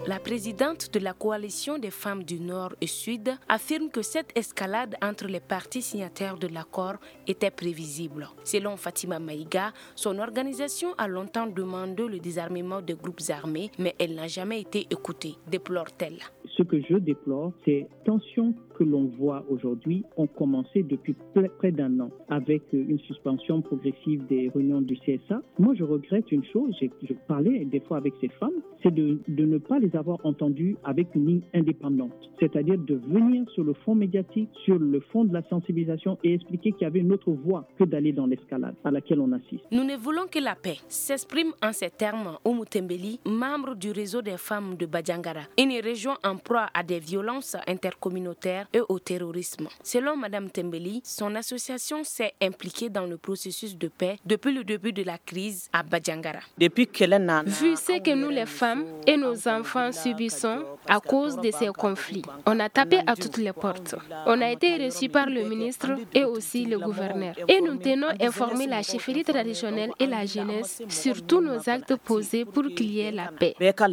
la présidente de la coalition des femmes du Nord et Sud, affirme que cette escalade entre les parties signataires de l'accord était prévisible. Selon Fatima Maïga, son organisation a longtemps demandé le désarmement des groupes armés, mais elle n'a jamais été écoutée, déplore-t-elle. Ce que je déplore, c'est les tensions que l'on voit aujourd'hui ont commencé depuis près d'un an avec une suspension progressive des réunions du CSA. Moi, je regrette une chose, je parlais des fois avec ces femmes, c'est de ne pas les avoir entendues avec une ligne indépendante, c'est-à-dire de venir sur le fond médiatique, sur le fond de la sensibilisation et expliquer qu'il y avait une autre voie que d'aller dans l'escalade à laquelle on assiste. Nous ne voulons que la paix, s'exprime en ces termes Oumou Tembeli, membre du réseau des femmes de Badiangara, une région en proie à des violences intercommunautaires et au terrorisme. Selon Mme Tembeli, son association s'est impliquée dans le processus de paix depuis le début de la crise à Badiangara. Vu ce que nous les femmes et nos enfants subissons à cause de ces conflits, on a tapé à toutes les portes. On a été reçus par le ministre et aussi le gouverneur. Et nous tenons informer la chefferie traditionnelle et la jeunesse sur tous nos actes posés pour qu'il y ait la paix.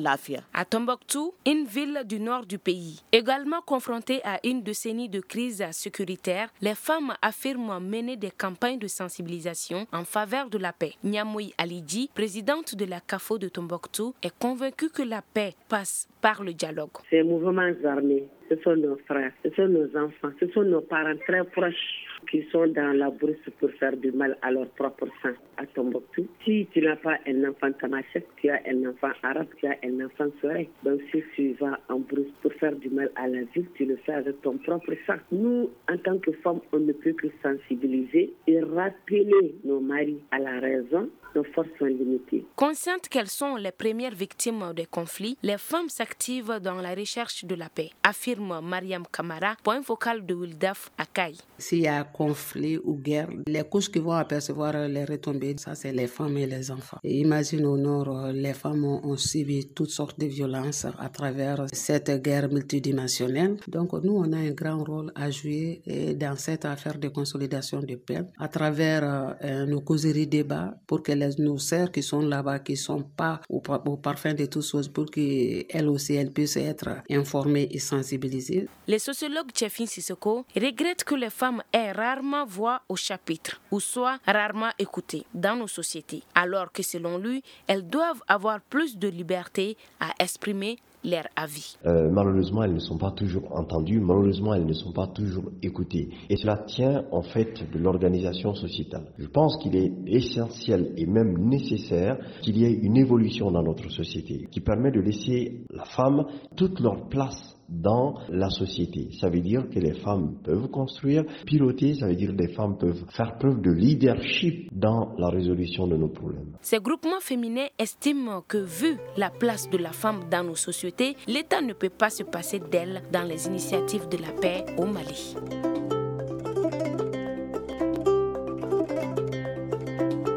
À Tombouctou, une ville du nord du pays, également confrontée à une décennie de crise sécuritaire, les femmes affirment mener des campagnes de sensibilisation en faveur de la paix. Niamoui Alidji, présidente de la CAFO de Tombouctou, est convaincue que la paix passe par le dialogue. Ces mouvements armés, ce sont nos frères, ce sont nos enfants, ce sont nos parents très proches qui sont dans la brousse pour faire du mal à leur propre sang à Tombouctou. Si tu n'as pas un enfant tamashek, tu as un enfant arabe, tu as un enfant soleil. Donc si tu vas en brousse pour faire du mal à la ville, tu le fais avec ton propre sang. Nous, en tant que femmes, on ne peut que sensibiliser et rappeler nos maris à la raison. Nos forces sont limitées. Conscientes qu'elles sont les premières victimes des conflits, les femmes s'activent dans la recherche de la paix, affirme Mariam Kamara, point focal de Wildaf à Kaï. S'il y a conflit ou guerre, les couches qui vont apercevoir les retombées, ça c'est les femmes et les enfants. Et imagine au nord, les femmes ont subi toutes sortes de violences à travers cette guerre multidimensionnelle. Donc nous, on a un grand rôle à jouer dans cette affaire de consolidation de paix à travers nos causeries débats pour que nos sœurs qui sont là-bas, qui ne sont pas au parfum de toutes choses, pour qu'elles aussi elles puissent être informées et sensibilisées. Le sociologue Tchefin Sissoko regrette que les femmes aient rarement voix au chapitre ou soient rarement écoutées dans nos sociétés, alors que selon lui, elles doivent avoir plus de liberté à exprimer leur avis. Malheureusement, elles ne sont pas toujours entendues, malheureusement, elles ne sont pas toujours écoutées. Et cela tient en fait de l'organisation sociétale. Je pense qu'il est essentiel et même nécessaire qu'il y ait une évolution dans notre société qui permet de laisser la femme toute leur place dans la société. Ça veut dire que les femmes peuvent construire, piloter, ça veut dire que les femmes peuvent faire preuve de leadership dans la résolution de nos problèmes. Ces groupements féminins estiment que vu la place de la femme dans nos sociétés, l'État ne peut pas se passer d'elle dans les initiatives de la paix au Mali.